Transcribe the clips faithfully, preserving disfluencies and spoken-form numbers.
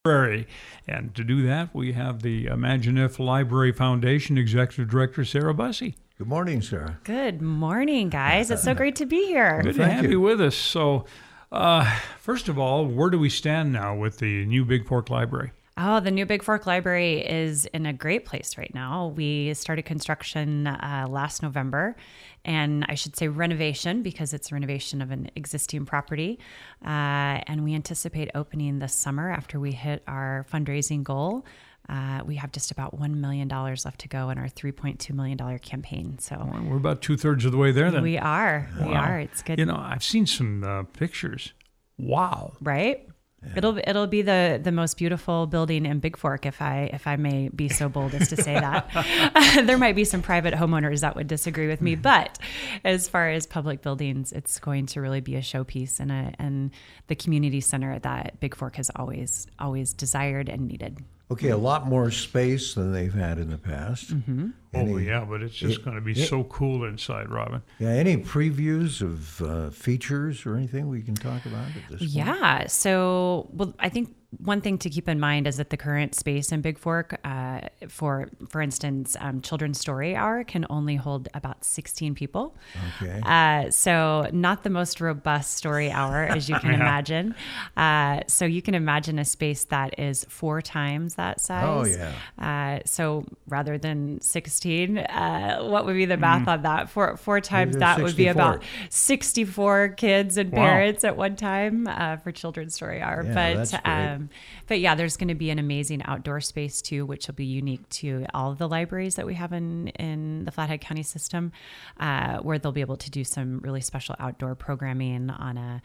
Library. And to do that, we have the Imagineif Library Foundation Executive Director, Sarah Bussey. Good morning, Sarah. Good morning, guys. It's so great to be here. Good to Thank have you. you with us. So, uh, first of all, where do we stand now with the new Big Fork Library? Oh, the new Big Fork Library is in a great place right now. We started construction uh, last November, and I should say renovation because it's a renovation of an existing property. Uh, and we anticipate opening this summer after we hit our fundraising goal. Uh, we have just about one million dollars left to go in our three point two million dollars campaign. So Well, we're about two-thirds of the way there then. we are. We Wow. are. It's good. You know, I've seen some uh, pictures. Wow. Right? It'll it'll be the, the most beautiful building in Big Fork, if I if I may be so bold as to say that. There might be some private homeowners that would disagree with me, but as far as public buildings, it's going to really be a showpiece and a and the community center that Big Fork has always always desired and needed. Okay, a lot more space than they've had in the past. Mm-hmm. Oh, Any- yeah, but it's just it- going to be it- so cool inside, Robin. Yeah, any previews of uh, features or anything we can talk about at this point? Yeah. So, well, I think one thing to keep in mind is that the current space in Big Fork, uh, for for instance, um, Children's Story Hour can only hold about sixteen people. Okay. Uh, so not the most robust story hour, as you can Yeah. imagine. Uh, so you can imagine a space that is four times that size. Oh, yeah. Uh, so rather than sixteen, uh, what would be the math on that? Four four times Maybe that would be sixty-four. about sixty-four kids and Wow. parents at one time uh, for Children's Story Hour. Yeah, but that's great. um, but yeah, there's going to be an amazing outdoor space too, which will be unique to all of the libraries that we have in in the Flathead County system, uh, where they'll be able to do some really special outdoor programming on a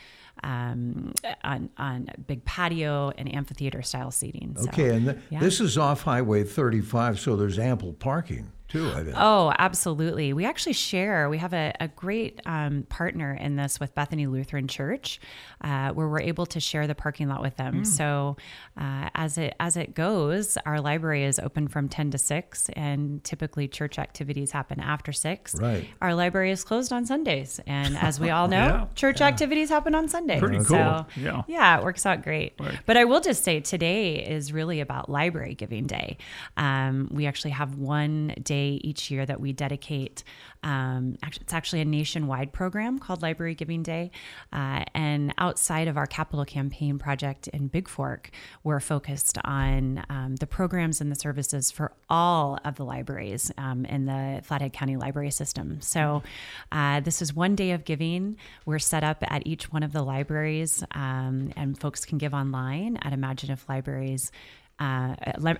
um, on on a big patio and amphitheater style seating. So, Okay, and th- yeah. this is off Highway thirty-five, so there's ample parking too, I bet. Oh, absolutely. We actually share, we have a, a great um, partner in this with Bethany Lutheran Church, uh, where we're able to share the parking lot with them. So uh, as it as it goes, our library is open from ten to six, and typically church activities happen after six. Right. Our library is closed on Sundays. And as we all know, Yeah. church activities happen on Sunday. Pretty So, cool. Yeah. yeah, it works out great. Right. But I will just say today is really about Library Giving Day. Um, we actually have one day each year that we dedicate. Um, actually, it's actually a nationwide program called Library Giving Day. Uh, and outside of our capital campaign project in Big Fork, we're focused on um, the programs and the services for all of the libraries um, in the Flathead County Library System. So uh, this is one day of giving. We're set up at each one of the libraries, um, and folks can give online at Imagineif Libraries. Uh, li-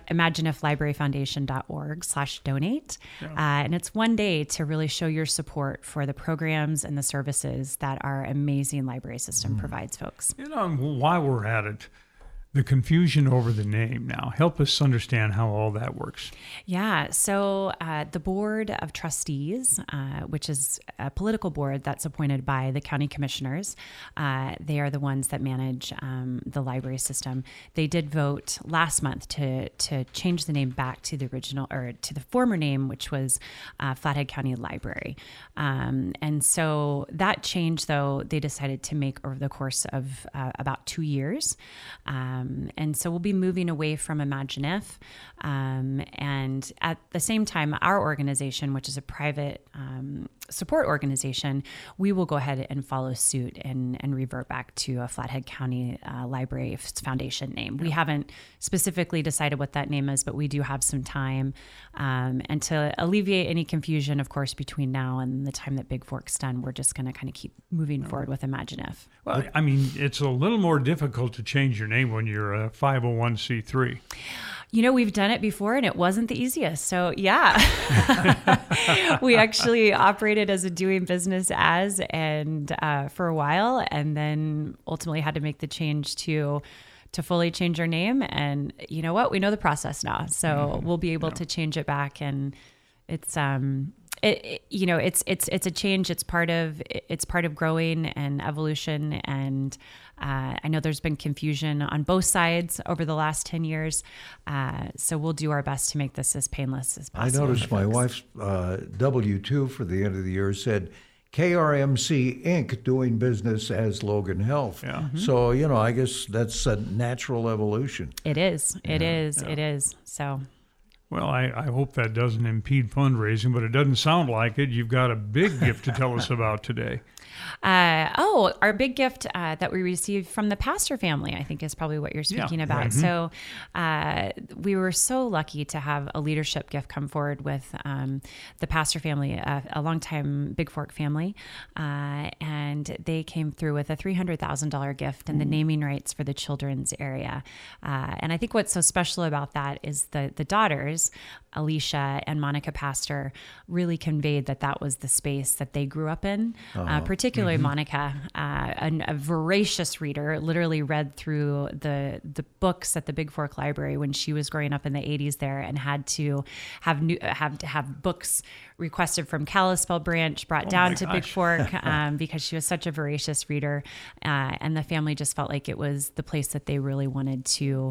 imagineiflibraryfoundation.org slash donate. Uh, and it's one day to really show your support for the programs and the services that our amazing library system provides folks. You know, and while we're at it, the confusion over the name now. Help us understand how all that works. Yeah. So uh, the Board of Trustees, uh, which is a political board that's appointed by the county commissioners, uh, they are the ones that manage um, the library system. They did vote last month to to change the name back to the original or to the former name, which was uh, Flathead County Library. Um, and so that change, though, they decided to make over the course of uh, about two years. Um, and so we'll be moving away from Imagineif. Um, and at the same time, our organization, which is a private um, support organization, we will go ahead and follow suit and, and revert back to a Flathead County uh, Library Foundation name. We haven't specifically decided what that name is, but we do have some time. Um, and to alleviate any confusion, of course, between now and the time that Big Fork's done, we're just going to kind of keep moving forward with Imagineif. Well, I mean, it's a little more difficult to change your name when you're a five oh one c three. You know, we've done it before and it wasn't the easiest. So, yeah, we actually operated as a doing business as and uh, for a while, and then ultimately had to make the change to to fully change our name. And you know what? We know the process now, so mm-hmm. we'll be able yeah. to change it back. And it's um, it, it you know, it's it's it's a change. It's part of it's part of growing and evolution. And Uh, I know there's been confusion on both sides over the last ten years. Uh, so we'll do our best to make this as painless as I possible. noticed my wife's uh, W two for the end of the year said K R M C Incorporated doing business as Logan Health. Yeah. Mm-hmm. So, you know, I guess that's a natural evolution. It is. It Yeah. is. Yeah. It is. So. Well, I, I hope that doesn't impede fundraising, but it doesn't sound like it. You've got a big gift to tell us about today. Uh, oh, our big gift uh, that we received from the Pastor family, I think is probably what you're speaking Yeah, about. right. So uh, we were so lucky to have a leadership gift come forward with um, the Pastor family, a, a longtime Big Fork family. Uh, and they came through with a three hundred thousand dollars gift and the naming rights for the children's area. Uh, and I think what's so special about that is the, the daughters, Alicia and Monica Pastor, really conveyed that that was the space that they grew up in, uh, particularly Monica, uh, an, a voracious reader, literally read through the the books at the Big Fork Library when she was growing up in the eighties there, and had to have new have to have books requested from Kalispell branch brought Oh down my to Big gosh. Fork um, because she was such a voracious reader, uh, and the family just felt like it was the place that they really wanted to,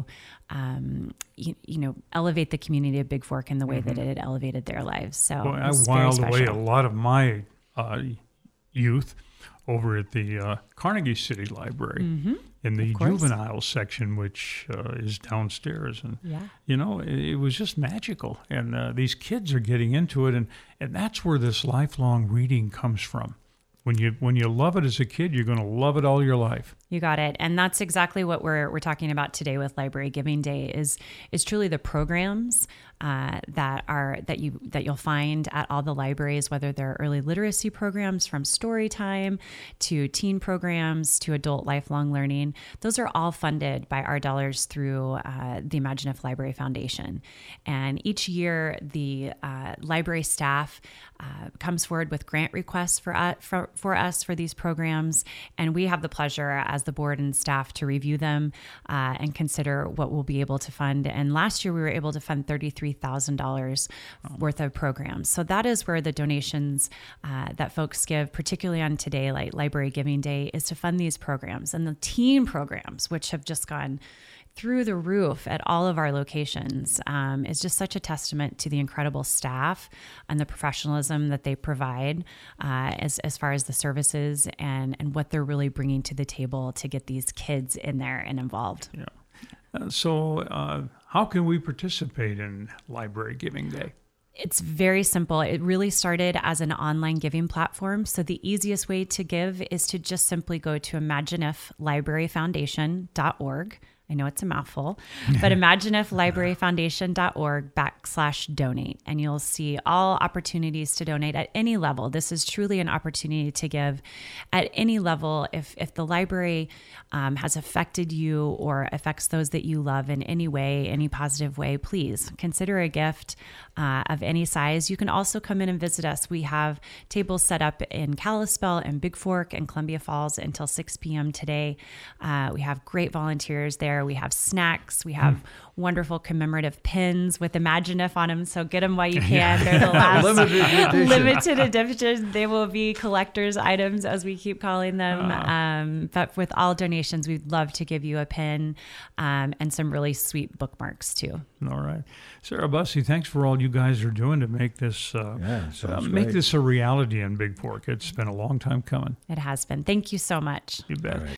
um, you, you know, elevate the community of Big Fork in the way that it had elevated their lives. So Boy, it I was very whiled away a special. lot of my uh, youth over at the uh, Carnegie City Library in the Of course. juvenile section, which uh, is downstairs. And, Yeah. you know, it, it was just magical. And uh, these kids are getting into it. And, and that's where this lifelong reading comes from. When you when you love it as a kid, you're going to love it all your life. You got it. And that's exactly what we're we're talking about today with Library Giving Day is is truly the programs uh, that are that you that you'll find at all the libraries, whether they're early literacy programs from story time to teen programs to adult lifelong learning. Those are all funded by our dollars through uh, the Imagine If Library Foundation. And each year the uh, library staff uh, comes forward with grant requests for, uh, for for us for these programs, and we have the pleasure as the board and staff to review them uh, and consider what we'll be able to fund. And last year we were able to fund thirty-three thousand dollars worth of programs. So that is where the donations uh, that folks give, particularly on today, like Library Giving Day, is to fund these programs. And the teen programs, which have just gone through the roof at all of our locations, um, is just such a testament to the incredible staff and the professionalism that they provide uh, as, as far as the services and, and what they're really bringing to the table to get these kids in there and involved. Yeah. Uh, so uh, how can we participate in Library Giving Day? It's very simple. It really started as an online giving platform. So the easiest way to give is to just simply go to imagine if library foundation dot org. I know it's a mouthful, but imagine if library foundation dot org backslash donate, and you'll see all opportunities to donate at any level. This is truly an opportunity to give at any level. If, if the library um, has affected you or affects those that you love in any way, any positive way, please consider a gift uh, of any size. You can also come in and visit us. We have tables set up in Kalispell and Big Fork and Columbia Falls until six p.m. today. Uh, we have great volunteers there. We have snacks. We have wonderful commemorative pins with Imagine If on them. So get them while you can. They're the last Limited edition. limited edition. They will be collector's items, as we keep calling them. Um, but with all donations, we'd love to give you a pin um, and some really sweet bookmarks too. All right. Sarah Bussey, thanks for all you guys are doing to make this uh, Yeah, sounds uh, make great. this a reality in Big Fork. It's been a long time coming. It has been. Thank you so much. You bet. All right.